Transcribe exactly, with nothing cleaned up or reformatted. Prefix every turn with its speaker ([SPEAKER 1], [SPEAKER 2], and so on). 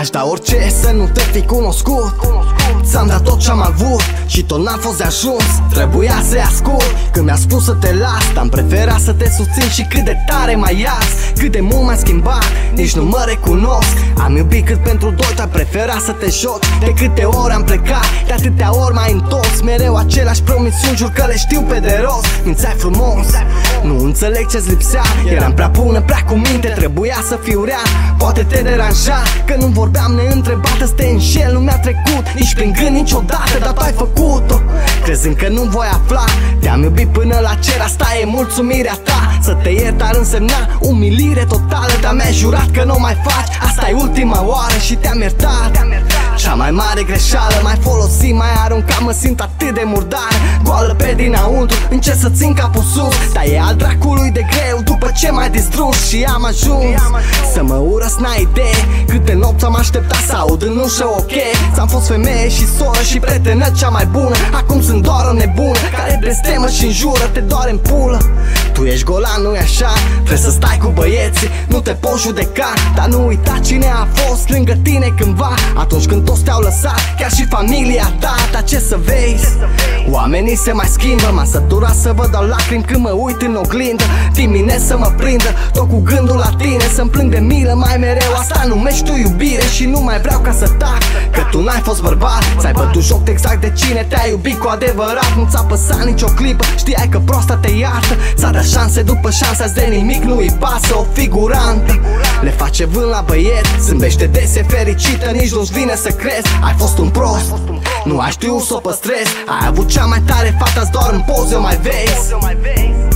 [SPEAKER 1] Aș da orice să nu te fi cunoscut. Ți-am dat tot ce-am avut și tot n-am fost de ajuns. Trebuia să-i ascult când mi-a spus să te las, dar-am preferat să te susțin și cât de tare m-ai ias. Cât de mult m-ai schimbat, nici nu mă recunosc. Am iubit cât pentru doi, dar preferat să te joc. De câte ori am plecat, de atâtea ori m-ai întors. Mereu aceleași promisiuni, jur că le știu pe de rost. Mințeai frumos, nu înțeleg ce-ți lipsea. Eram prea bună, prea cu minte, trebuia să fiu rea. Poate te deranja că nu vorbeam neîntrebată. Să te înșel, nu mi-a trecut nici prin gând niciodată, dar tu ai făcut-o crezând că nu voi afla. Te-am iubit până la cer, asta e mulțumirea ta. Să te iert ar însemna umilire totală, dar mi-ai jurat că nu mai faci. Asta e ultima oară și te-am iertat. Cea mai mare greșeală, mai folosi, mai arunca, mă simt atât de murdar. Goală pe dinăuntru, încerc să țin capul sus, dar e al dracului de greu după ce m-ai distrus. Și am ajuns să mă urăsc, n-ai idee câte nopți am așteptat să aud în ușă ok. Ți-am fost femeie și soră și prietenă cea mai bună. Acum sunt doar o nebună care blestemă și înjură, te doare în pulă. Tu ești golan, nu-i așa? Trebuie să stai cu băieții, nu te poți judeca. Dar nu uita cine a fost lângă tine cândva, atunci când toți te-au lăsat, chiar și familia ta. Dar ce să vezi, oamenii se mai schimbă. M-am săturat să văd dau lacrimi când mă uit în oglindă. Dimineți să mă prindă, tot cu gândul la tine, să-mi plâng de milă mai mereu. Asta numești tu iubire și nu mai vreau ca să tac. Că tu n-ai fost bărbat, ți-ai bătut joc exact de cine te-a iubit cu adevărat. Nu ți-a păsat nicio clipă, știai că proasta te iartă. Ți-a dat șanse după șanse, azi de nimic nu-i pasă. O figurantă le face vânt la băieți, zâmbește des, e fericită, nici nu-ți vine să crezi. Ai fost un prost, nu ai știut să o păstrezi. Ai avut cea mai tare fată, doar în poze o mai vezi.